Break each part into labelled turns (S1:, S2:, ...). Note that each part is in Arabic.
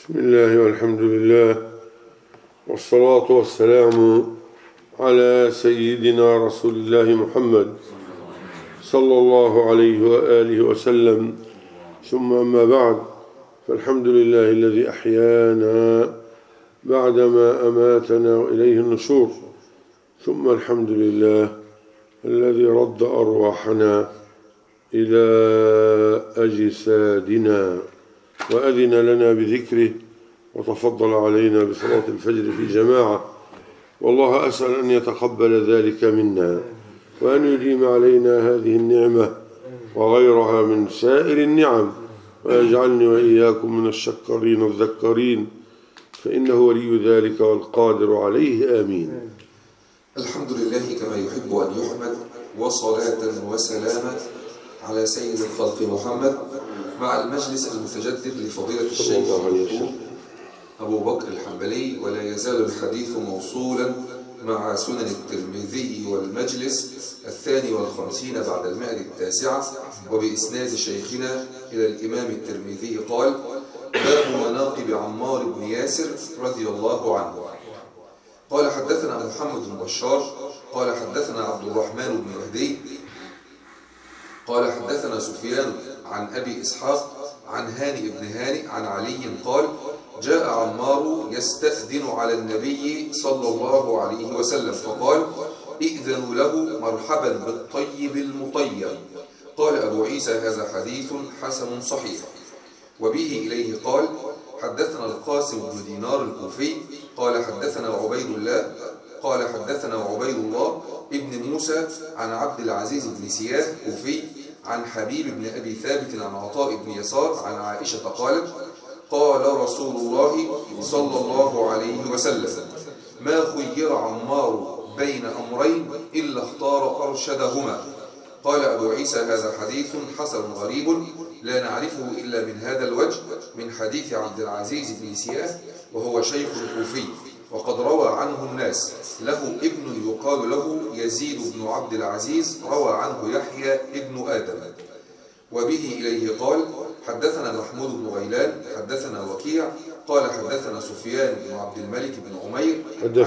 S1: بسم الله والحمد لله والصلاة والسلام على سيدنا رسول الله محمد صلى الله عليه وآله وسلم، ثم أما بعد، فالحمد لله الذي أحيانا بعدما أماتنا وإليه النشور، ثم الحمد لله الذي رد أرواحنا إلى أجسادنا وأذن لنا بذكره وتفضل علينا بصلاة الفجر في جماعة. والله أسأل أن يتقبل ذلك منا وأن يديم علينا هذه النعمة وغيرها من سائر النعم، ويجعلني وإياكم من الشكرين الذكرين، فإنه ولي ذلك والقادر عليه. آمين.
S2: الحمد لله كما يحب أن يحمد، وصلاة وسلاما على سيد الخلق محمد، مع المجلس المتجدد لفضيلة الشيخ أبو بكر الحنبلي. ولا يزال الحديث موصولا مع سنن الترمذي والمجلس 52 بعد 109، وبإسناد شيخنا إلى الإمام الترمذي قال: باب مناقب عمار بن ياسر رضي الله عنه. قال: حدثنا محمد بن بشار قال حدثنا عبد الرحمن بن مهدي قال حدثنا سفيان عن أبي إسحاق عن هاني بن هاني عن علي قال: جاء عمار يستأذن على النبي صلى الله عليه وسلم فقال: ائذنوا له مرحبا بالطيب المطيب. قال أبو عيسى: هذا حديث حسن صحيح. وبه إليه قال: حدثنا القاسم بن دينار الكوفي قال حدثنا عبيد الله ابن موسى عن عبد العزيز بن سياه كوفي عن حبيب بن أبي ثابت عن عطاء بن يسار عن عائشة قالت: قال رسول الله صلى الله عليه وسلم: ما خير عمار بين أمرين إلا اختار أرشدهما. قال أبو عيسى: هذا حديث حسن غريب لا نعرفه إلا من هذا الوجه، من حديث عبد العزيز بن سياه، وهو شيخ كوفي، وقد روى عنه الناس. له ابن يقال له يزيد بن عبد العزيز، روى عنه يحيى ابن آدم. وبه إليه قال: حدثنا محمود بن غيلان حدثنا وكيع قال حدثنا سفيان بن عبد الملك بن عمير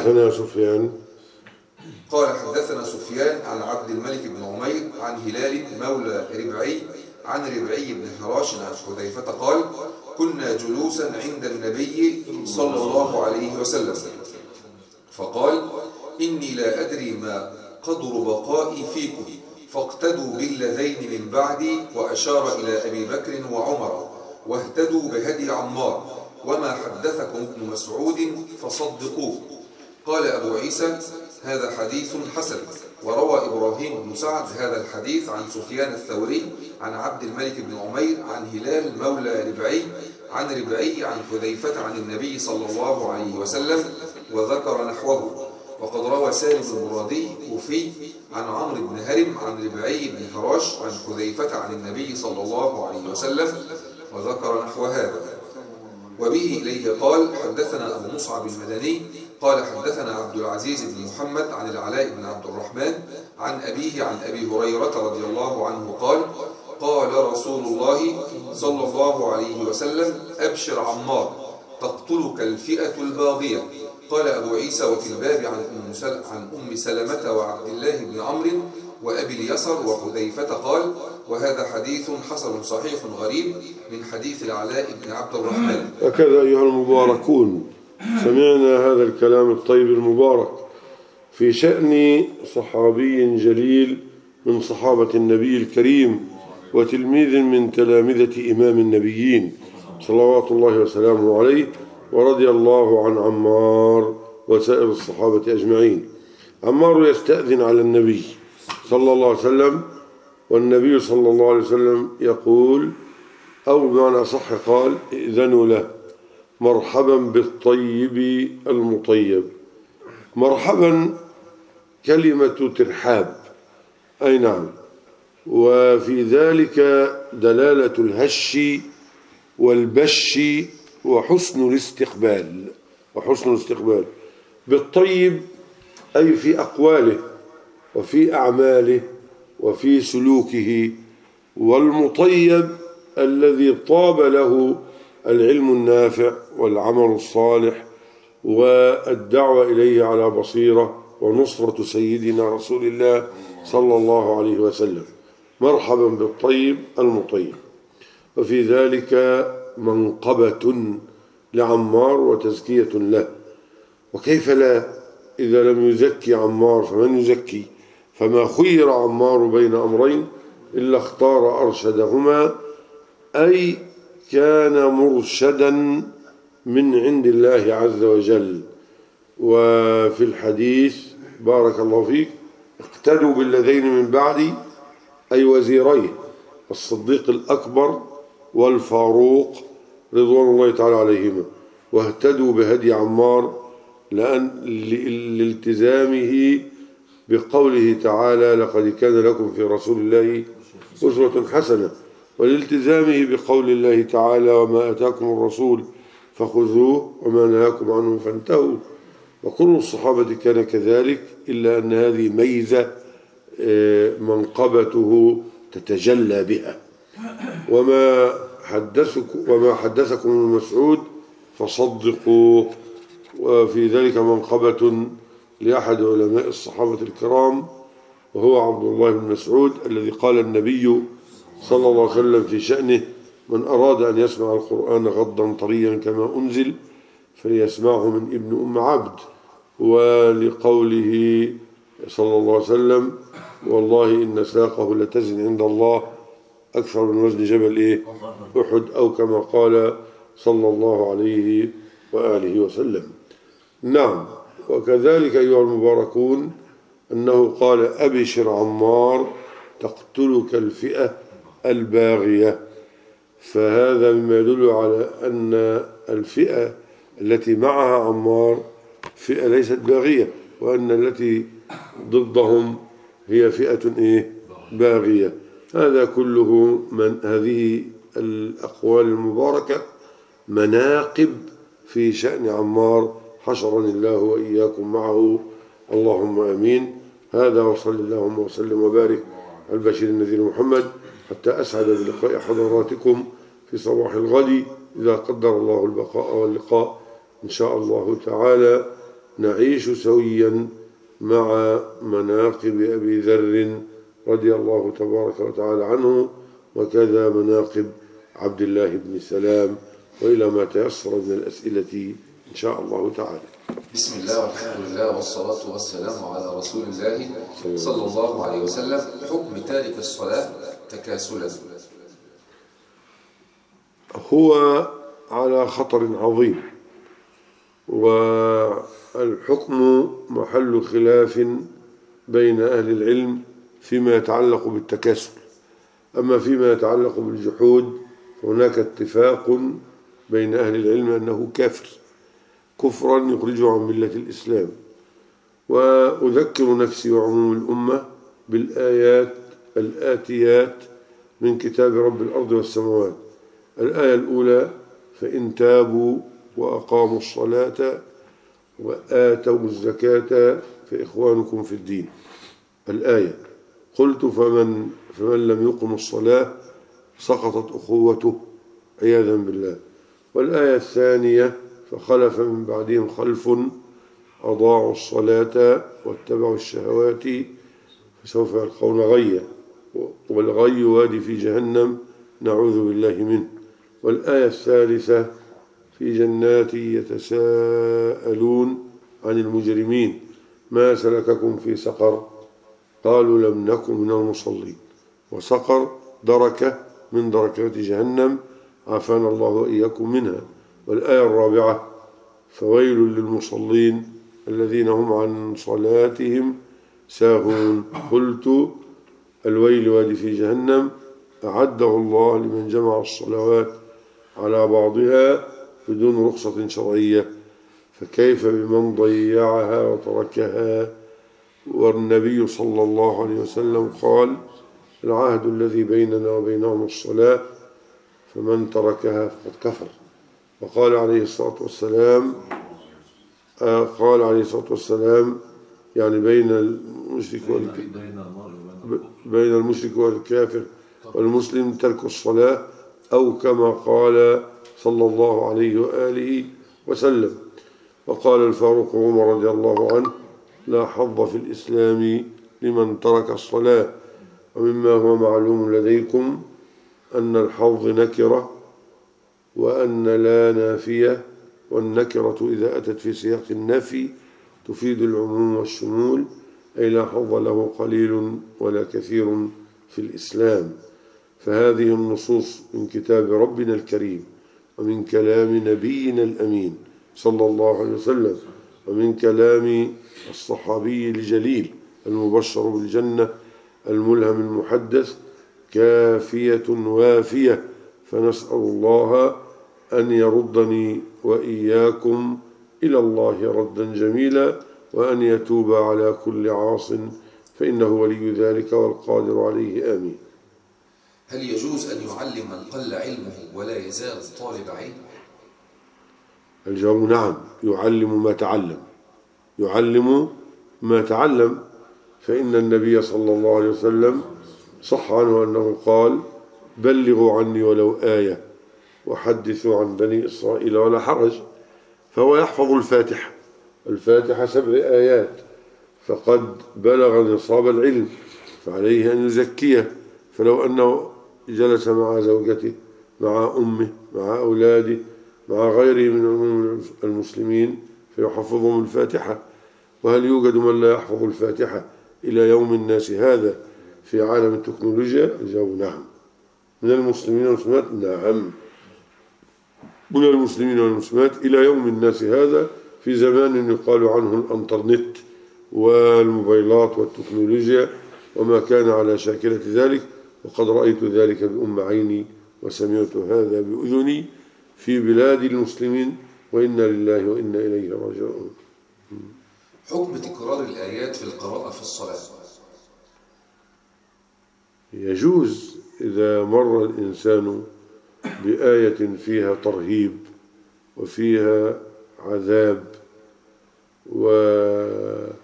S2: حدثنا سفيان عن عبد الملك بن عمير عن هلال مولى ربعي عن ربعي بن حراش عن حذيفة قال: كنا جلوسا عند النبي صلى الله عليه وسلم فقال: إني لا أدري ما قدر بقائي فيكم، فاقتدوا بالذين من بعدي، وأشار إلى أبي بكر وعمر، واهتدوا بهدي عمار، وما حدثكم ابن مسعود فصدقوه. قال أبو عيسى: هذا حديث حسن. وروى إبراهيم بن سعد هذا الحديث عن سفيان الثوري عن عبد الملك بن عمير عن هلال مولى ربعي عن ربعي عن حذيفة عن النبي صلى الله عليه وسلم، وذكر نحوه. وقد روى سالم المرادي كوفي عن عمرو بن هرم عن ربعي بن حراش عن حذيفة عن النبي صلى الله عليه وسلم، وذكر نحو هذا. وبه إليه قال: حدثنا أبو مصعب المدني قال حدثنا عبد العزيز بن محمد عن العلاء بن عبد الرحمن عن أبيه عن أبي هريرة رضي الله عنه قال: قال رسول الله صلى الله عليه وسلم: أبشر عمار، تقتلك الفئة الباغية. قال أبو عيسى: وفي الباب عن أم سلمة وعبد الله بن عمرو وأبي اليسر وحذيفة قال: وهذا حديث حسن صحيح غريب من حديث العلاء بن عبد الرحمن.
S1: هكذا أيها المباركون، سمعنا هذا الكلام الطيب المبارك في شأن صحابي جليل من صحابة النبي الكريم، وتلميذ من تلامذة إمام النبيين صلوات الله وسلامه عليه، ورضي الله عن عمار وسائر الصحابة أجمعين. عمار يستأذن على النبي صلى الله عليه وسلم، والنبي صلى الله عليه وسلم يقول، أو بمعنى صح قال: ائذنوا له مرحبا بالطيب المطيب. مرحبا كلمة ترحاب، أي نعم، وفي ذلك دلالة الهش والبش وحسن الاستقبال. بالطيب أي في أقواله وفي أعماله وفي سلوكه، والمطيب الذي طاب له العلم النافع والعمل الصالح والدعوة إليه على بصيرة ونصرة سيدنا رسول الله صلى الله عليه وسلم. مرحبا بالطيب المطيب. وفي ذلك منقبة لعمار وتزكية له، وكيف لا إذا لم يزكي عمار فمن يزكي؟ فما خير عمار بين أمرين إلا اختار أرشدهما، أي كان مرشدا من عند الله عز وجل. وفي الحديث بارك الله فيك اقتدوا بالذين من بعدي، أي وزيريه الصديق الأكبر والفاروق رضوان الله تعالى عليهما، واهتدوا بهدي عمار لالتزامه بقوله تعالى لقد كان لكم في رسول الله أسوة حسنة، والالتزامه بقول الله تعالى وما أتاكم الرسول فخذوه وما نهاكم عنه فانتهوا. وكل الصحابة كان كذلك، إلا أن هذه ميزة منقبته تتجلى بها. وما حدثكم ابن مسعود فصدقوا. وفي ذلك منقبة لأحد علماء الصحابة الكرام، وهو عبد الله بن مسعود، الذي قال النبي صلى الله عليه وسلم في شأنه من أراد أن يسمع القرآن غضا طريا كما أنزل فليسمعه من ابن أم عبد. ولقوله صلى الله عليه وسلم والله إن ساقه لتزن عند الله أكثر من وزن جبل أحد، أو كما قال صلى الله عليه وآله وسلم. نعم. وكذلك أيها المباركون أنه قال أبشر عمار تقتلك الفئة الباغية، فهذا مما يدل على أن الفئة التي معها عمار فئة ليست باغية، وأن التي ضدهم هي فئة باغية. هذا كله من هذه الأقوال المباركة مناقب في شأن عمار، حشرني الله وإياكم معه، اللهم آمين. هذا وصل اللهم وسلم وبارك على البشير النذير محمد، حتى أسعد بلقاء حضراتكم في صباح الغد إذا قدر الله البقاء واللقاء إن شاء الله تعالى. نعيش سويا مع مناقب أبي ذر رضي الله تبارك وتعالى عنه، وكذا مناقب عبد الله بن سلام، وإلى ما تيسر من الأسئلة إن شاء الله تعالى.
S2: بسم الله والحمد لله والصلاة والسلام على رسول الله صلى الله عليه وسلم. حكم تارك الصلاة تكاسلا.
S1: هو على خطر عظيم، والحكم محل خلاف بين أهل العلم فيما يتعلق بالتكاسل. أما فيما يتعلق بالجحود فهناك اتفاق بين أهل العلم أنه كافر كفرا يخرجه عن ملة الإسلام. وأذكر نفسي وعموم الأمة بالآيات الآتيات من كتاب رب الأرض والسماوات. الآية الأولى فإن تابوا وأقاموا الصلاة وآتوا الزكاة فإخوانكم في الدين. الآية قلت فمن لم يقم الصلاة سقطت أخوته عياذا بالله. والآية الثانية فخلف من بعدهم خلف أضاعوا الصلاة واتبعوا الشهوات فسوف يلقون غيا والغي وادي في جهنم نعوذ بالله منه. والآية الثالثة في جنات يتساءلون عن المجرمين ما سلككم في سقر قالوا لم نكن من المصلين. وسقر دركة من دركات جهنم عافانا الله وإياكم منها. والآية الرابعة فويل للمصلين الذين هم عن صلاتهم ساهون. قلت الويل وادي في جهنم أعده الله لمن جمع الصلوات على بعضها بدون رخصة شرعية، فكيف بمن ضيعها وتركها؟ والنبي صلى الله عليه وسلم قال العهد الذي بيننا وبينهم الصلاة فمن تركها فقد كفر. وقال عليه الصلاة والسلام يعني بين المشرك والكافر والمسلم ترك الصلاة، أو كما قال صلى الله عليه وآله وسلم. وقال الفاروق عمر رضي الله عنه: لا حظ في الإسلام لمن ترك الصلاة. ومما هو معلوم لديكم أن الحظ نكرة وأن لا نافية، والنكرة إذا أتت في سياق النفي تفيد العموم والشمول، أي لا حظ له قليل ولا كثير في الإسلام. فهذه النصوص من كتاب ربنا الكريم، ومن كلام نبينا الأمين صلى الله عليه وسلم، ومن كلام الصحابي الجليل المبشر بالجنة الملهم المحدث كافية وافية. فنسأل الله أن يردني وإياكم إلى الله ردا جميلا، وأن يتوب على كل عاص، فإنه ولي ذلك والقادر عليه. آمين.
S2: هل يجوز أن يعلم من قل علمه ولا يزال طالب علم؟
S1: الجواب نعم، يعلم ما تعلم، يعلم ما تعلم. فإن النبي صلى الله عليه وسلم صح عنه أنه قال: بلغوا عني ولو آية وحدثوا عن بني إسرائيل ولا حرج. فهو يحفظ الفاتحة 7 آيات، فقد بلغ نصاب العلم، فعليه أن يزكيه. فلو أنه جلس مع زوجته، مع أمه، مع أولاده، مع غيره من المسلمين، فيحفظهم الفاتحة. وهل يوجد من لا يحفظ الفاتحة إلى يوم الناس هذا في عالم التكنولوجيا؟ الجواب نعم. من المسلمين والمسلمات؟ نعم، من المسلمين والمسلمات إلى يوم الناس هذا، في زمان يقال عنه الانترنت والموبايلات والتكنولوجيا وما كان على شاكلة ذلك. وقد رأيت ذلك بأم عيني وسمعت هذا بأذني في بلاد المسلمين، وإنا لله وإنا إليه راجعون.
S2: حكم تكرار الآيات في القراءة في الصلاة؟
S1: يجوز إذا مر الإنسان بآية فيها ترهيب وفيها عذاب وتملأ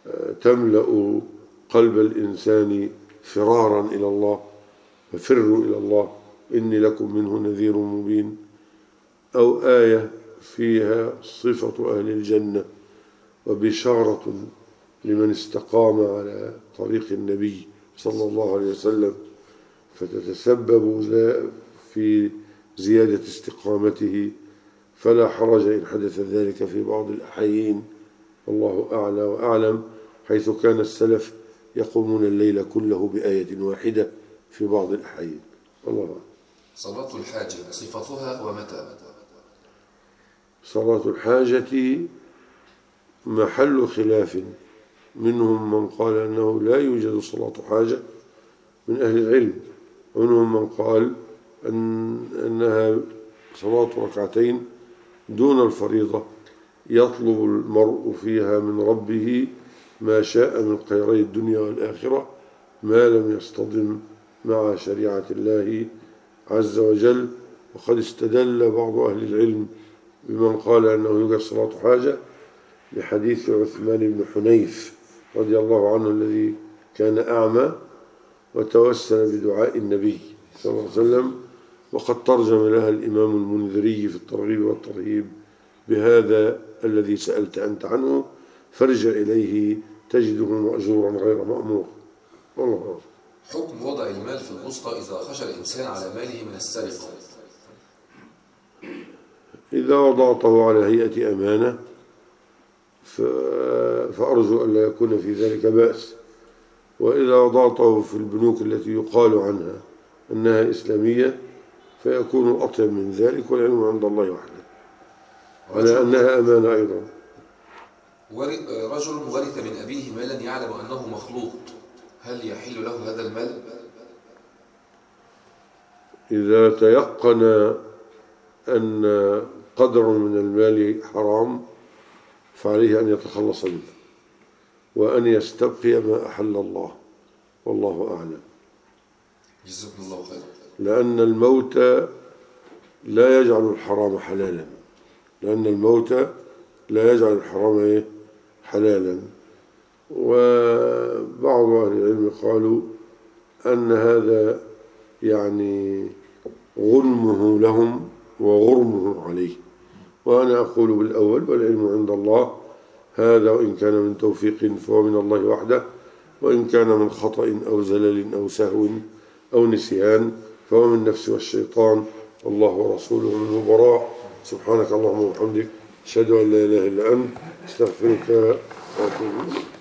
S1: قلب الإنسان فرارا إلى الله، ففروا إلى الله إني لكم منه نذير مبين، أو آية فيها صفة أهل الجنة وبشارة لمن استقام على طريق النبي صلى الله عليه وسلم، فتتسبب في زيادة استقامته، فلا حرج إن حدث ذلك في بعض الأحيان، والله أعلى وأعلم، حيث كان السلف يقومون الليل كله بآية واحدة في بعض الأحيان. الله أعلم.
S2: صلاة الحاجة صفتها ومتى؟
S1: صلاة الحاجة محل خلاف، منهم من قال أنه لا يوجد صلاة حاجة من أهل العلم، ومنهم من قال أنها صلاة ركعتين دون الفريضة يطلب المرء فيها من ربه ما شاء من خيري الدنيا والآخرة ما لم يصطدم مع شريعة الله عز وجل. وقد استدل بعض أهل العلم بمن قال أنه يوجد صلاة حاجة بحديث عثمان بن حنيف رضي الله عنه الذي كان أعمى وتوسل بدعاء النبي صلى الله عليه وسلم، وقد ترجم لها الإمام المنذري في الترغيب والترهيب بهذا الذي سألت أنت عنه، فارجع إليه تجده مأجورا غير مأمور. والله.
S2: حكم وضع المال في الوسطى إذا خشى الإنسان على ماله من السرقة؟
S1: إذا وضعته على هيئة أمانة فأرجو أن لا يكون في ذلك بأس، وإذا وضعته في البنوك التي يقال عنها أنها إسلامية فيكون أطيب من ذلك، والعلم عند الله وحده، على أنها أمانة أيضا.
S2: رجل ورث من أبيه مالا يعلم أنه مخلوط، هل يحل له هذا المال؟
S1: إذا تيقن أن قدر من المال حرام فعليه أن يتخلص منه وأن يستبقي ما أحل الله، والله أعلم.
S2: جزاكم الله خيرا.
S1: لأن الموت لا يجعل الحرام حلالا، لأن الموت لا يجعل الحرام حلالا. وبعض أهل العلم قالوا أن هذا يعني غنمه لهم وغرمه عليه. وأنا أقول بالأول والعلم عند الله، هذا وإن كان من توفيق فهو من الله وحده، وإن كان من خطأ أو زلل أو سهو أو نسيان فهو من نفسه والشيطان، والله ورسوله منه براء. سبحانك اللهم وبحمدك، أشهد أن لا إله إلا أنت، أستغفرك وأتوب إليك.